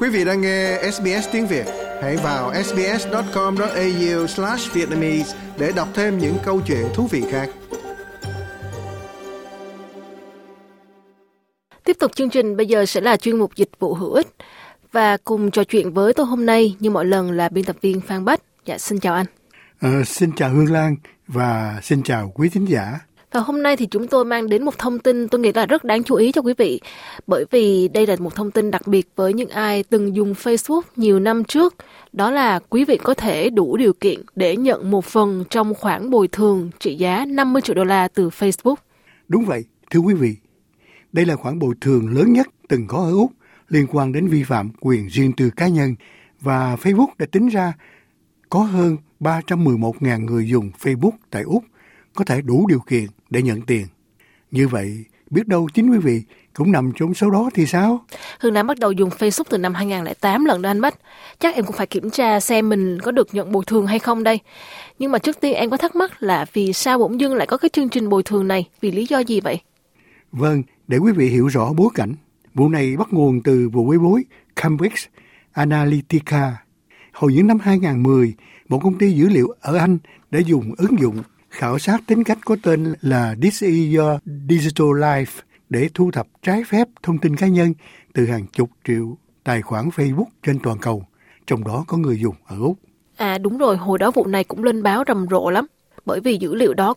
Quý vị đang nghe SBS tiếng Việt. Hãy vào sbs.com.au/vietnamese để đọc thêm những câu chuyện thú vị khác. Tiếp tục chương trình bây giờ sẽ là chuyên mục dịch vụ hữu ích. Và cùng trò chuyện với tôi hôm nay như mọi lần là biên tập viên Phan Bách. Dạ, xin chào anh. Xin chào Hương Lan và xin chào quý thính giả. Và hôm nay thì chúng tôi mang đến một thông tin tôi nghĩ là rất đáng chú ý cho quý vị. Bởi vì đây là một thông tin đặc biệt với những ai từng dùng Facebook nhiều năm trước. Đó là quý vị có thể đủ điều kiện để nhận một phần trong khoản bồi thường trị giá 50 triệu đô la từ Facebook. Đúng vậy, thưa quý vị. Đây là khoản bồi thường lớn nhất từng có ở Úc liên quan đến vi phạm quyền riêng tư cá nhân. Và Facebook đã tính ra có hơn 311.000 người dùng Facebook tại Úc có thể đủ điều kiện để nhận tiền. Như vậy, biết đâu chính quý vị cũng nằm trong số đó thì sao? Hương đã bắt đầu dùng Facebook từ năm 2008 lần đó anh Bách. Chắc em cũng phải kiểm tra xem mình có được nhận bồi thường hay không đây. Nhưng mà trước tiên em có thắc mắc là vì sao bỗng dưng lại có cái chương trình bồi thường này? Vì lý do gì vậy? Vâng, để quý vị hiểu rõ bối cảnh. Vụ này bắt nguồn từ vụ bê bối Cambridge Analytica. Hồi những năm 2010, một công ty dữ liệu ở Anh đã dùng ứng dụng khảo sát tính cách có tên là This is your digital life để thu thập trái phép thông tin cá nhân từ hàng chục triệu tài khoản Facebook trên toàn cầu, trong đó có người dùng ở Úc. À đúng rồi, hồi đó vụ này cũng lên báo rầm rộ lắm, bởi vì dữ liệu đó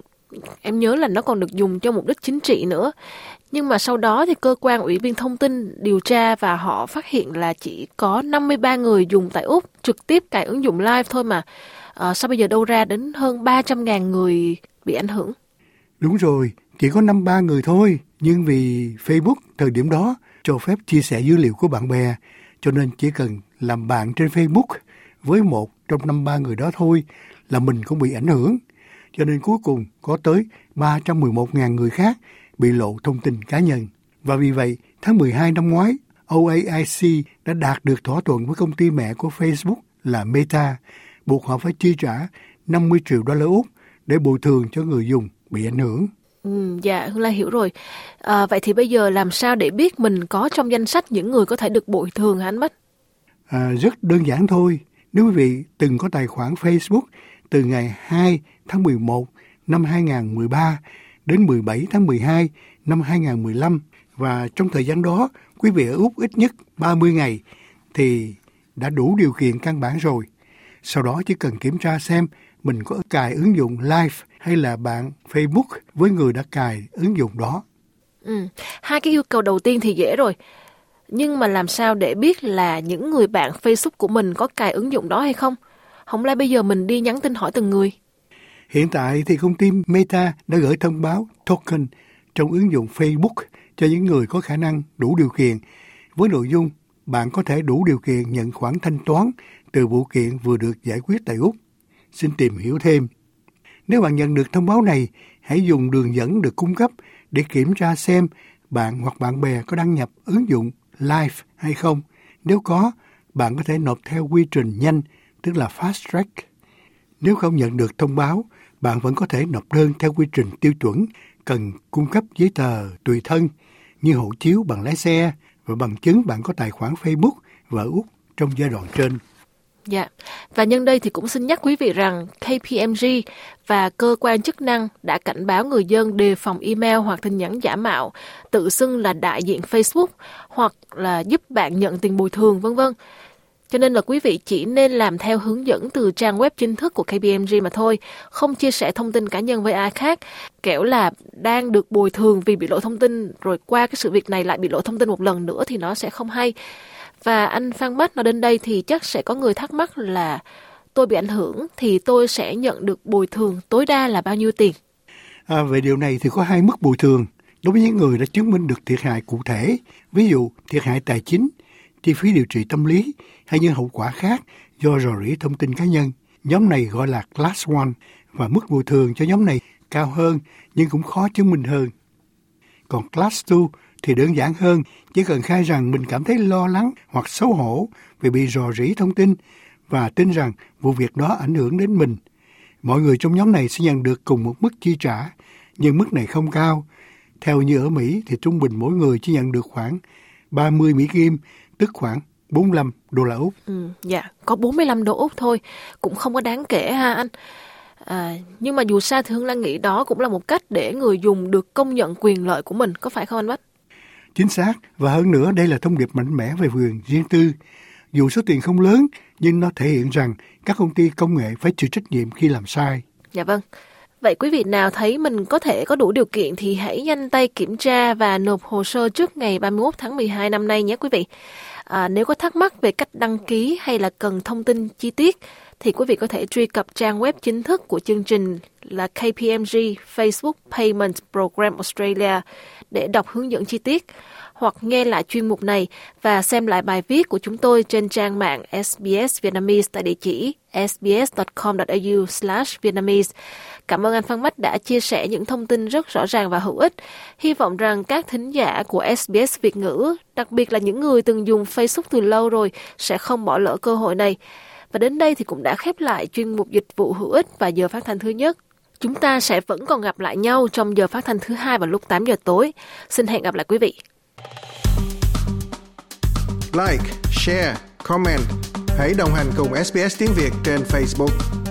em nhớ là nó còn được dùng cho mục đích chính trị nữa. Nhưng mà sau đó thì cơ quan ủy viên thông tin điều tra và họ phát hiện là chỉ có 53 người dùng tại Úc trực tiếp cài ứng dụng Live thôi mà. Sao bây giờ đâu ra đến hơn 300.000 người bị ảnh hưởng? Đúng rồi, chỉ có 53 người thôi. Nhưng vì Facebook thời điểm đó cho phép chia sẻ dữ liệu của bạn bè, cho nên chỉ cần làm bạn trên Facebook với một trong 53 người đó thôi là mình cũng bị ảnh hưởng. Cho nên cuối cùng có tới 311.000 người khác bị lộ thông tin cá nhân. Và vì vậy, tháng 12 năm ngoái, OAIC đã đạt được thỏa thuận với công ty mẹ của Facebook là Meta, buộc họ phải chi trả 50 triệu đô la Úc để bồi thường cho người dùng bị ảnh hưởng. Dạ, Hương Lan hiểu rồi. Vậy thì bây giờ làm sao để biết mình có trong danh sách những người có thể được bồi thường hả anh Bách? Rất đơn giản thôi. Nếu quý vị từng có tài khoản Facebook từ ngày 2 tháng 11 năm 2013 đến 17 tháng 12 năm 2015 và trong thời gian đó quý vị ở Úc ít nhất 30 ngày thì đã đủ điều kiện căn bản rồi. Sau đó chỉ cần kiểm tra xem mình có cài ứng dụng Live hay là bạn Facebook với người đã cài ứng dụng đó. Hai cái yêu cầu đầu tiên thì dễ rồi. Nhưng mà làm sao để biết là những người bạn Facebook của mình có cài ứng dụng đó hay không? Không lẽ bây giờ mình đi nhắn tin hỏi từng người? Hiện tại thì công ty Meta đã gửi thông báo token trong ứng dụng Facebook cho những người có khả năng đủ điều kiện với nội dung bạn có thể đủ điều kiện nhận khoản thanh toán từ vụ kiện vừa được giải quyết tại Úc. Xin tìm hiểu thêm. Nếu bạn nhận được thông báo này, hãy dùng đường dẫn được cung cấp để kiểm tra xem bạn hoặc bạn bè có đăng nhập ứng dụng Live hay không. Nếu có, bạn có thể nộp theo quy trình nhanh, tức là Fast Track. Nếu không nhận được thông báo, bạn vẫn có thể nộp đơn theo quy trình tiêu chuẩn, cần cung cấp giấy tờ tùy thân như hộ chiếu, bằng lái xe và bằng chứng bạn có tài khoản Facebook và Úc trong giai đoạn trên. Dạ, và nhân đây thì cũng xin nhắc quý vị rằng KPMG và cơ quan chức năng đã cảnh báo người dân đề phòng email hoặc tin nhắn giả mạo, tự xưng là đại diện Facebook hoặc là giúp bạn nhận tiền bồi thường v.v. Cho nên là quý vị chỉ nên làm theo hướng dẫn từ trang web chính thức của KPMG mà thôi, không chia sẻ thông tin cá nhân với ai khác, kẻo là đang được bồi thường vì bị lộ thông tin rồi qua cái sự việc này lại bị lộ thông tin một lần nữa thì nó sẽ không hay. Và anh Phan Bách nói đến đây thì chắc sẽ có người thắc mắc là tôi bị ảnh hưởng thì tôi sẽ nhận được bồi thường tối đa là bao nhiêu tiền? Về điều này thì có hai mức bồi thường đối với những người đã chứng minh được thiệt hại cụ thể, ví dụ thiệt hại tài chính, chi phí điều trị tâm lý hay những hậu quả khác do rò rỉ thông tin cá nhân. Nhóm này gọi là Class 1 và mức bồi thường cho nhóm này cao hơn nhưng cũng khó chứng minh hơn. Còn Class 2 thì đơn giản hơn, chỉ cần khai rằng mình cảm thấy lo lắng hoặc xấu hổ vì bị rò rỉ thông tin và tin rằng vụ việc đó ảnh hưởng đến mình. Mọi người trong nhóm này sẽ nhận được cùng một mức chi trả, nhưng mức này không cao. Theo như ở Mỹ thì trung bình mỗi người chỉ nhận được khoảng 30 Mỹ Kim, tức khoảng 45 đô la Úc. Dạ, có 45 đô Úc thôi, cũng không có đáng kể ha anh. Nhưng mà dù sao thì Hương Lan nghĩ đó cũng là một cách để người dùng được công nhận quyền lợi của mình, có phải không anh Bách? Chính xác, và hơn nữa đây là thông điệp mạnh mẽ về quyền riêng tư. Dù số tiền không lớn, nhưng nó thể hiện rằng các công ty công nghệ phải chịu trách nhiệm khi làm sai. Dạ vâng. Vậy quý vị nào thấy mình có thể có đủ điều kiện thì hãy nhanh tay kiểm tra và nộp hồ sơ trước ngày 31 tháng 12 năm nay nhé quý vị. Nếu có thắc mắc về cách đăng ký hay là cần thông tin chi tiết thì quý vị có thể truy cập trang web chính thức của chương trình là KPMG Facebook Payment Program Australia để đọc hướng dẫn chi tiết, hoặc nghe lại chuyên mục này và xem lại bài viết của chúng tôi trên trang mạng SBS Vietnamese tại địa chỉ sbs.com.au/Vietnamese. Cảm ơn anh Phan Bách đã chia sẻ những thông tin rất rõ ràng và hữu ích. Hy vọng rằng các thính giả của SBS Việt ngữ, đặc biệt là những người từng dùng Facebook từ lâu rồi, sẽ không bỏ lỡ cơ hội này. Và đến đây thì cũng đã khép lại chuyên mục dịch vụ hữu ích và giờ phát thanh thứ nhất. Chúng ta sẽ vẫn còn gặp lại nhau trong giờ phát thanh thứ hai vào lúc 8 giờ tối. Xin hẹn gặp lại quý vị. Like, share, comment. Hãy đồng hành cùng SBS tiếng Việt trên Facebook.